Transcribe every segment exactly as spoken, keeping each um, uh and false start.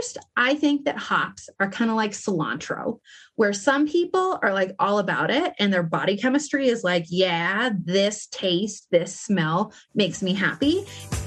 first, I think that hops are kind of like cilantro, where some people are like all about it and their body chemistry is like, yeah, this taste, this smell makes me happy.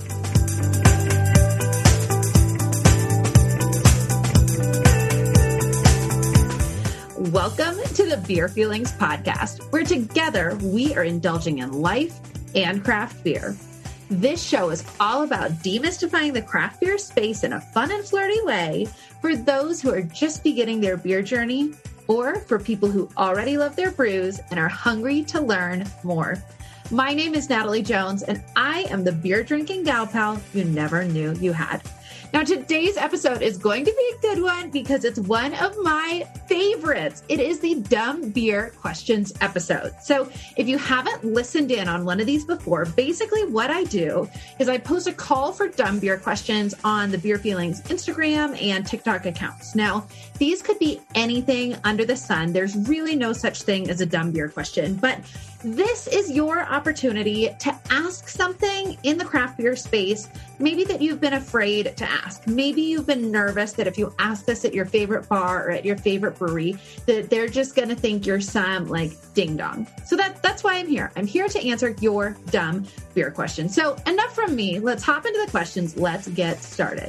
Welcome to the Beer Feelings podcast, where together we are indulging in life and craft beer. This show is all about demystifying the craft beer space in a fun and flirty way for those who are just beginning their beer journey or for people who already love their brews and are hungry to learn more. My name is Natalie Jones, and I am the beer drinking gal pal you never knew you had. Now, today's episode is going to be a good one because it's one of my favorites. It is the Dumb Beer Questions episode. So if you haven't listened in on one of these before, basically what I do is I post a call for dumb beer questions on the Beer Feelings Instagram and TikTok accounts. Now, these could be anything under the sun. There's really no such thing as a dumb beer question, but this is your opportunity to ask something in the craft beer space, maybe that you've been afraid to ask. Maybe you've been nervous that if you ask this at your favorite bar or at your favorite brewery, that they're just going to think you're some like ding dong. So that, that's why I'm here. I'm here to answer your dumb beer question. So enough from me. Let's hop into the questions. Let's get started.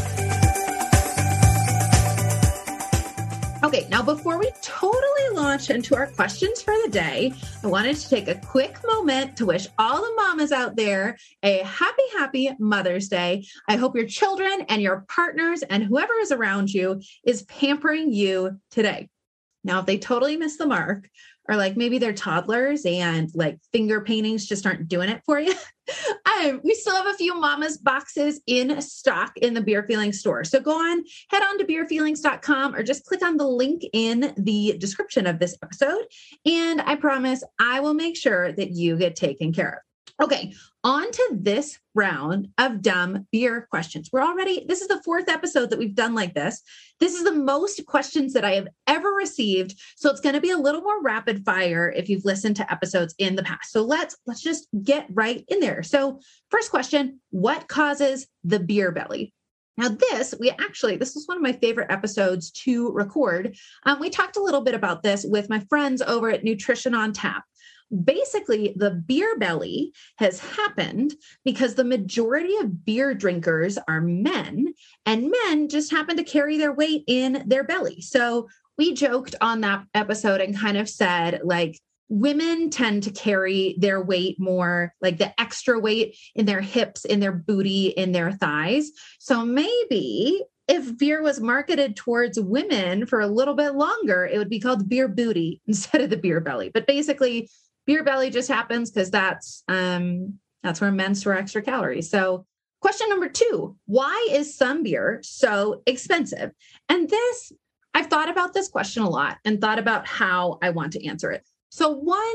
Okay, now before we totally launch into our questions for the day, I wanted to take a quick moment to wish all the mamas out there a happy, happy Mother's Day. I hope your children and your partners and whoever is around you is pampering you today. Now, if they totally miss the mark, or like maybe they're toddlers and like finger paintings just aren't doing it for you, um, we still have a few Mama's boxes in stock in the Beer Feelings store. So go on, head on to beer feelings dot com or just click on the link in the description of this episode. And I promise I will make sure that you get taken care of. Okay, on to this round of dumb beer questions. We're already, this is the fourth episode that we've done like this. This is the most questions that I have ever received. So it's going to be a little more rapid fire if you've listened to episodes in the past. So let's, let's just get right in there. So first question, what causes the beer belly? Now this, we actually, this was one of my favorite episodes to record. Um, we talked a little bit about this with my friends over at Nutrition on Tap. Basically, the beer belly has happened because the majority of beer drinkers are men, and men just happen to carry their weight in their belly. So we joked on that episode and kind of said, like, women tend to carry their weight more, like the extra weight in their hips, in their booty, in their thighs. So maybe if beer was marketed towards women for a little bit longer, it would be called beer booty instead of the beer belly. But basically, beer belly just happens because that's um, that's where men store extra calories. So question number two, why is some beer so expensive? And this, I've thought about this question a lot and thought about how I want to answer it. So one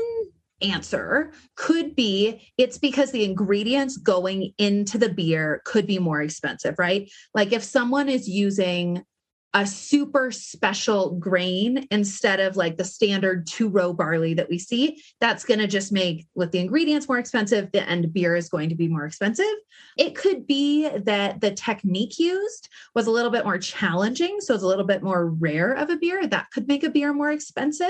answer could be it's because the ingredients going into the beer could be more expensive, right? Like if someone is using a super special grain instead of like the standard two row barley that we see, that's going to just make with the ingredients more expensive, the end beer is going to be more expensive. It could be that the technique used was a little bit more challenging. So it's a little bit more rare of a beer. That could make a beer more expensive.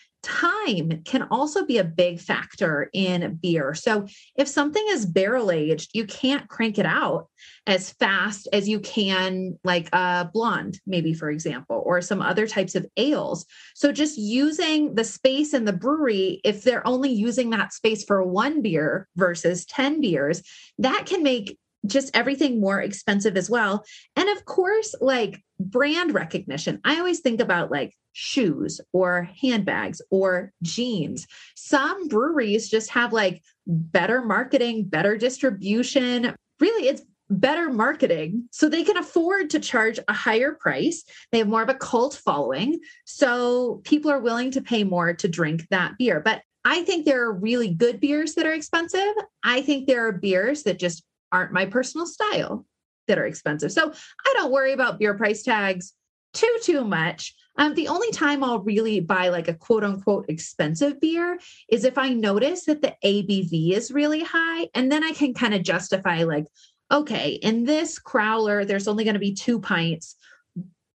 Time can also be a big factor in beer. So if something is barrel aged, you can't crank it out as fast as you can like a blonde, maybe, for example, or some other types of ales. So just using the space in the brewery, if they're only using that space for one beer versus ten beers, that can make just everything more expensive as well. And of course, like brand recognition, I always think about like shoes or handbags or jeans. Some breweries just have like better marketing, better distribution. Really, it's better marketing so they can afford to charge a higher price. They have more of a cult following. So people are willing to pay more to drink that beer. But I think there are really good beers that are expensive. I think there are beers that just aren't my personal style that are expensive. So I don't worry about beer price tags too, too much. Um, the only time I'll really buy like a quote unquote expensive beer is if I notice that the A B V is really high. And then I can kind of justify like, okay, in this crowler, there's only going to be two pints.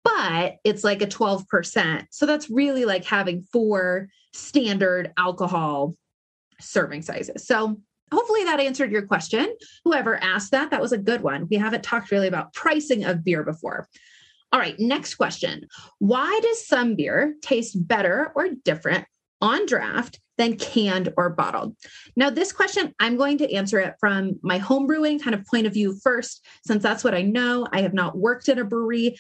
but it's like a twelve percent. So that's really like having four standard alcohol serving sizes. So hopefully that answered your question. Whoever asked that, that was a good one. We haven't talked really about pricing of beer before. All right, next question. Why does some beer taste better or different on draft than canned or bottled? Now, this question, I'm going to answer it from my home brewing kind of point of view first, since that's what I know. I have not worked at a brewery.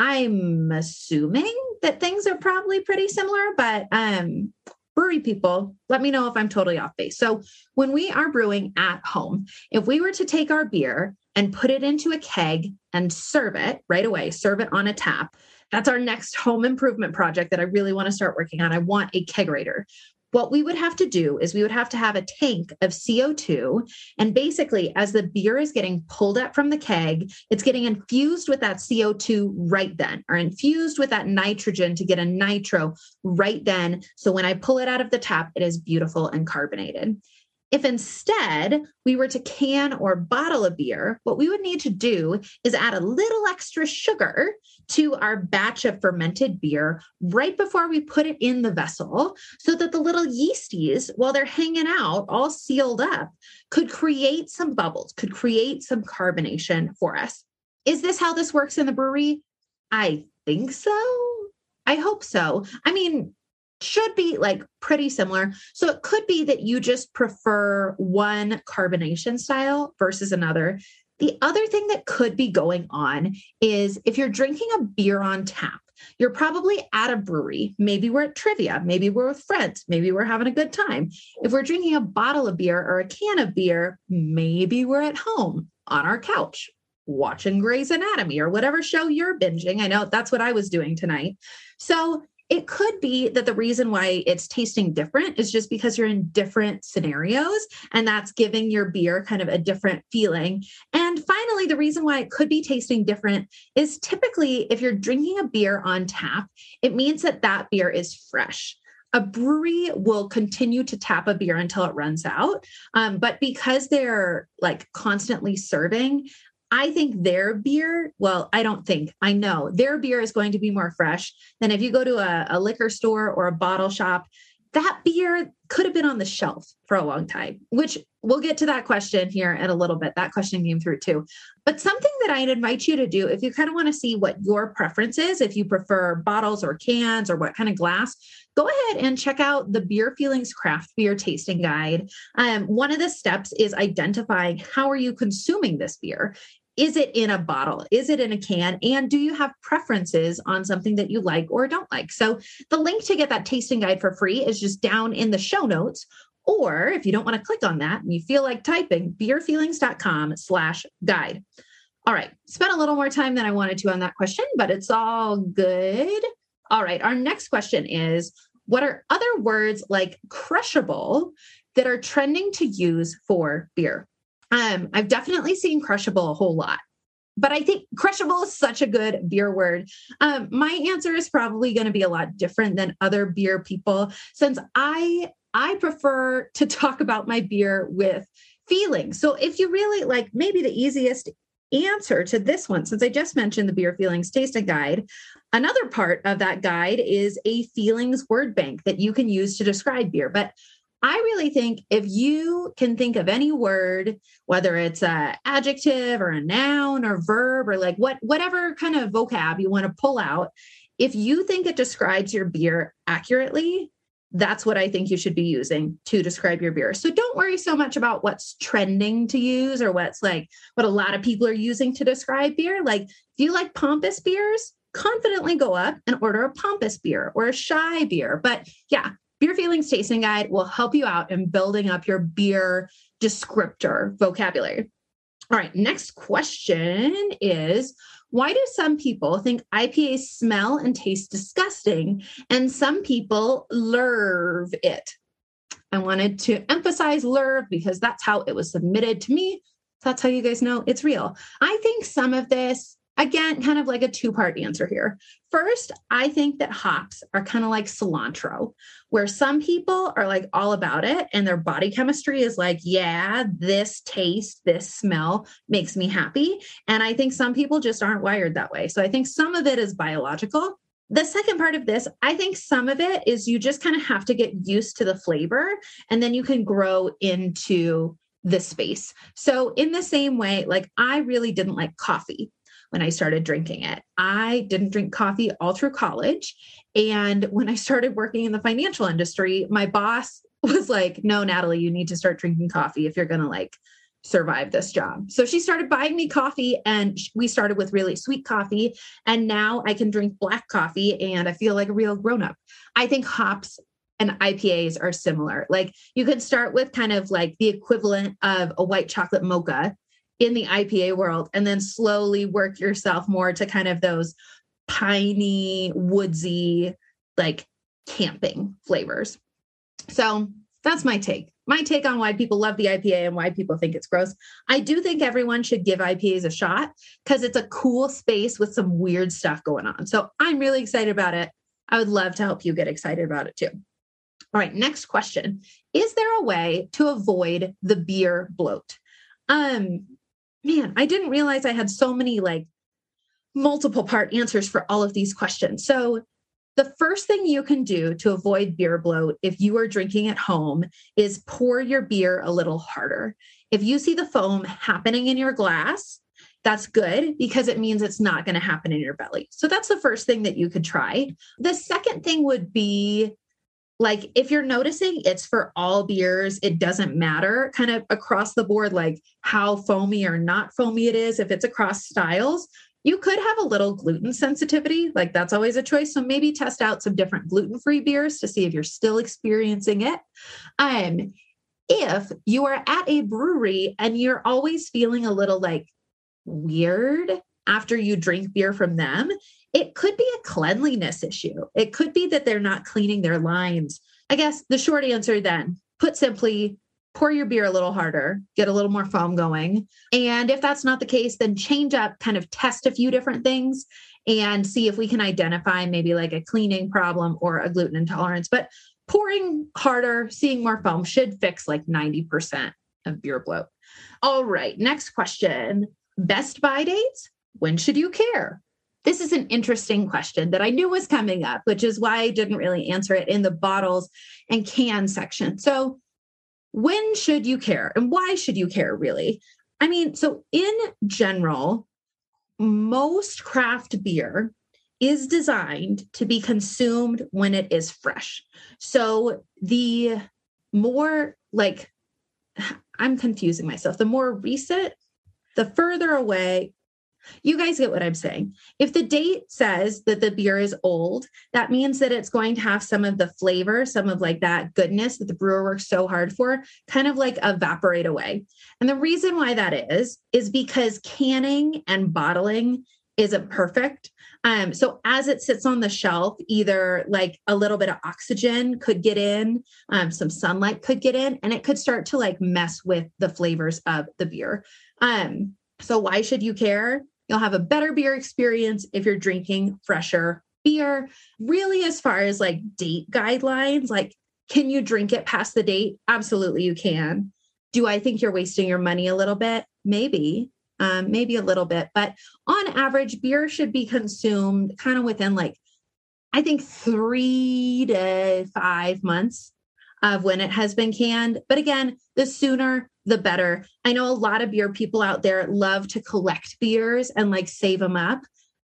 I'm assuming that things are probably pretty similar, but um, brewery people, let me know if I'm totally off base. So when we are brewing at home, if we were to take our beer and put it into a keg and serve it right away, serve it on a tap, that's our next home improvement project that I really want to start working on. I want a kegerator. What we would have to do is we would have to have a tank of C O two. And basically, as the beer is getting pulled up from the keg, it's getting infused with that C O two right then, or infused with that nitrogen to get a nitro right then. So when I pull it out of the tap, it is beautiful and carbonated. If instead we were to can or bottle a beer, what we would need to do is add a little extra sugar to our batch of fermented beer right before we put it in the vessel, so that the little yeasties, while they're hanging out all sealed up, could create some bubbles, could create some carbonation for us. Is this how this works in the brewery? I think so. I hope so. I mean, should be like pretty similar. So it could be that you just prefer one carbonation style versus another. The other thing that could be going on is if you're drinking a beer on tap, you're probably at a brewery. Maybe we're at trivia. Maybe we're with friends. Maybe we're having a good time. If we're drinking a bottle of beer or a can of beer, maybe we're at home on our couch watching Grey's Anatomy or whatever show you're binging. I know that's what I was doing tonight. So it could be that the reason why it's tasting different is just because you're in different scenarios, and that's giving your beer kind of a different feeling. And finally, the reason why it could be tasting different is typically if you're drinking a beer on tap, it means that that beer is fresh. A brewery will continue to tap a beer until it runs out. Um, but because they're like constantly serving, I think their beer, well, I don't think, I know their beer is going to be more fresh than if you go to a, a liquor store or a bottle shop. That beer could have been on the shelf for a long time, which we'll get to that question here in a little bit. That question came through too. But something that I'd invite you to do, if you kind of want to see what your preference is, if you prefer bottles or cans or what kind of glass, go ahead and check out the Beer Feelings Craft Beer Tasting Guide. Um, one of the steps is identifying how are you consuming this beer? Is it in a bottle? Is it in a can? And do you have preferences on something that you like or don't like? So the link to get that tasting guide for free is just down in the show notes. Or if you don't want to click on that and you feel like typing, beerfeelings.com slash guide. All right. Spent a little more time than I wanted to on that question, but it's all good. All right. Our next question is, what are other words like crushable that are trending to use for beer? Um, I've definitely seen crushable a whole lot, but I think crushable is such a good beer word. Um, my answer is probably going to be a lot different than other beer people, since I I prefer to talk about my beer with feelings. So if you really like, maybe the easiest answer to this one, since I just mentioned the Beer Feelings Tasting Guide, another part of that guide is a feelings word bank that you can use to describe beer. But I really think if you can think of any word, whether it's an adjective or a noun or verb or like what, whatever kind of vocab you want to pull out, if you think it describes your beer accurately, that's what I think you should be using to describe your beer. So don't worry so much about what's trending to use or what's like what a lot of people are using to describe beer. Like if you like pompous beers, confidently go up and order a pompous beer or a shy beer. But yeah, Beer Feelings Tasting Guide will help you out in building up your beer descriptor vocabulary. All right, next question is, why do some people think I P As smell and taste disgusting and some people lurve it? I wanted to emphasize lurve because that's how it was submitted to me. That's how you guys know it's real. I think some of this, again, kind of like a two-part answer here. First, I think that hops are kind of like cilantro, where some people are like all about it and their body chemistry is like, yeah, this taste, this smell makes me happy. And I think some people just aren't wired that way. So I think some of it is biological. The second part of this, I think some of it is you just kind of have to get used to the flavor and then you can grow into the space. So in the same way, like I really didn't like coffee when I started drinking it. I didn't drink coffee all through college. And when I started working in the financial industry, my boss was like, no, Natalie, you need to start drinking coffee if you're going to like survive this job. So she started buying me coffee and we started with really sweet coffee. And now I can drink black coffee and I feel like a real grown-up. I think hops and I P As are similar. Like you can start with kind of like the equivalent of a white chocolate mocha in the I P A world, and then slowly work yourself more to kind of those piney, woodsy, like camping flavors. So that's my take. My take on why people love the I P A and why people think it's gross. I do think everyone should give I P As a shot because it's a cool space with some weird stuff going on. So I'm really excited about it. I would love to help you get excited about it too. All right, next question. Is there a way to avoid the beer bloat? Um, man, I didn't realize I had so many like multiple part answers for all of these questions. So the first thing you can do to avoid beer bloat if you are drinking at home is pour your beer a little harder. If you see the foam happening in your glass, that's good because it means it's not going to happen in your belly. So that's the first thing that you could try. The second thing would be like, if you're noticing it's for all beers, it doesn't matter kind of across the board, like how foamy or not foamy it is. If it's across styles, you could have a little gluten sensitivity. Like that's always a choice. So maybe test out some different gluten-free beers to see if you're still experiencing it. Um, if you are at a brewery and you're always feeling a little like weird after you drink beer from them, it could be a cleanliness issue. It could be that they're not cleaning their lines. I guess the short answer then, put simply, pour your beer a little harder, get a little more foam going. And if that's not the case, then change up, kind of test a few different things and see if we can identify maybe like a cleaning problem or a gluten intolerance. But pouring harder, seeing more foam should fix like ninety percent of beer bloat. All right, next question. Best buy dates? When should you care? This is an interesting question that I knew was coming up, which is why I didn't really answer it in the bottles and cans section. So when should you care and why should you care really? I mean, so in general, most craft beer is designed to be consumed when it is fresh. So the more like, I'm confusing myself, the more recent, the further away. You guys get what I'm saying. If the date says that the beer is old, that means that it's going to have some of the flavor, some of like that goodness that the brewer works so hard for, kind of like evaporate away. And the reason why that is, is because canning and bottling isn't perfect. Um, so as it sits on the shelf, either like a little bit of oxygen could get in, um, some sunlight could get in, and it could start to like mess with the flavors of the beer. Um, so why should you care? You'll have a better beer experience if you're drinking fresher beer. Really, as far as like date guidelines, like, can you drink it past the date? Absolutely, you can. Do I think you're wasting your money a little bit? Maybe, um, maybe a little bit. But on average, beer should be consumed kind of within like, I think three to five months of when it has been canned. But again, the sooner, the better. I know a lot of beer people out there love to collect beers and like save them up.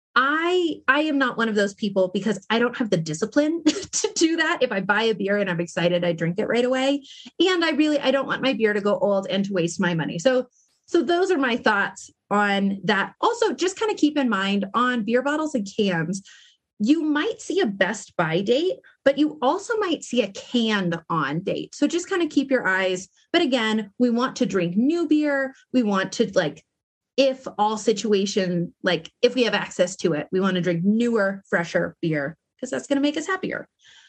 I I am not one of those people because I don't have the discipline to do that. If I buy a beer and I'm excited, I drink it right away. And I really, I don't want my beer to go old and to waste my money. So, so those are my thoughts on that. Also, just kind of keep in mind on beer bottles and cans, you might see a best buy date, but you also might see a canned on date. So just kind of keep your eyes. But again, we want to drink new beer. We want to like, if all situation, like if we have access to it, we want to drink newer, fresher beer because that's going to make us happier.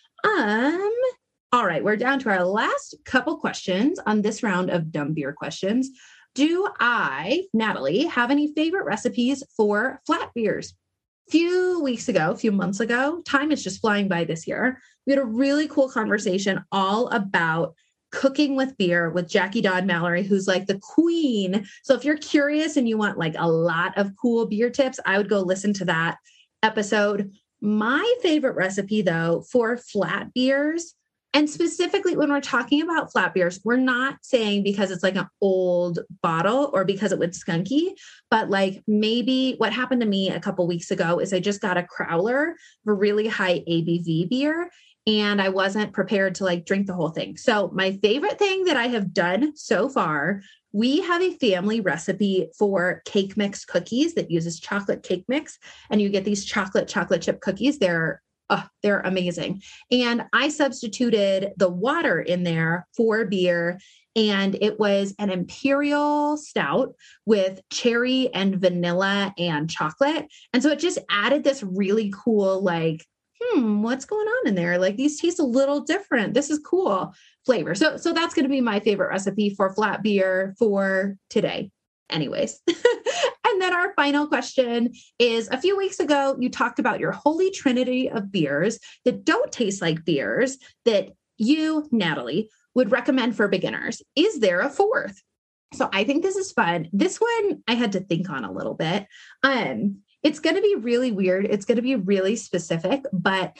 Um, all right, we're down to our last couple questions on this round of dumb beer questions. Do I, Natalie, have any favorite recipes for flat beers? A few weeks ago, a few months ago, time is just flying by this year. We had a really cool conversation all about cooking with beer with Jackie Dodd Mallory, who's like the queen. So if you're curious and you want like a lot of cool beer tips, I would go listen to that episode. My favorite recipe, though, for flat beers, and specifically when we're talking about flat beers, we're not saying because it's like an old bottle or because it was skunky, but like maybe what happened to me a couple weeks ago is I just got a crowler of a really high A B V beer and I wasn't prepared to like drink the whole thing. So my favorite thing that I have done so far, we have a family recipe for cake mix cookies that uses chocolate cake mix. And you get these chocolate chocolate chip cookies. They're Oh, they're amazing. And I substituted the water in there for beer. And it was an imperial stout with cherry and vanilla and chocolate. And so it just added this really cool, like, hmm, what's going on in there? Like these taste a little different. This is cool flavor. So, so that's going to be my favorite recipe for flat beer for today. Anyways. And then our final question is, a few weeks ago, you talked about your holy trinity of beers that don't taste like beers that you, Natalie, would recommend for beginners. Is there a fourth? So I think this is fun. This one I had to think on a little bit. Um, it's going to be really weird. It's going to be really specific, but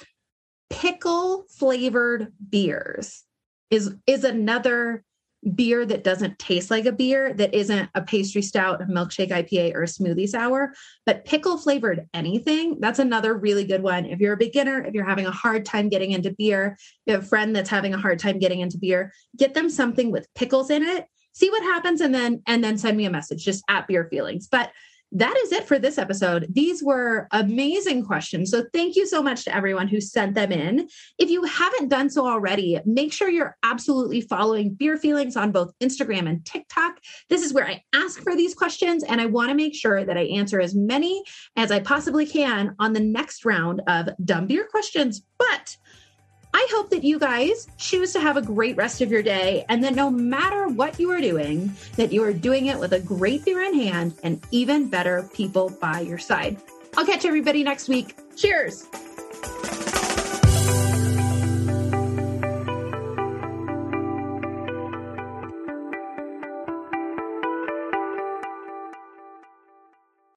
pickle flavored beers is, is another beer that doesn't taste like a beer, that isn't a pastry stout, a milkshake I P A, or a smoothie sour, but pickle flavored anything. That's another really good one. If you're a beginner, if you're having a hard time getting into beer, you have a friend that's having a hard time getting into beer, get them something with pickles in it, see what happens, and then, and then send me a message just at Beer Feelings. But that is it for this episode. These were amazing questions. So thank you so much to everyone who sent them in. If you haven't done so already, make sure you're absolutely following Beer Feelings on both Instagram and TikTok. This is where I ask for these questions, and I want to make sure that I answer as many as I possibly can on the next round of Dumb Beer Questions. But I hope that you guys choose to have a great rest of your day, and that no matter what you are doing, that you are doing it with a great beer in hand and even better people by your side. I'll catch everybody next week. Cheers.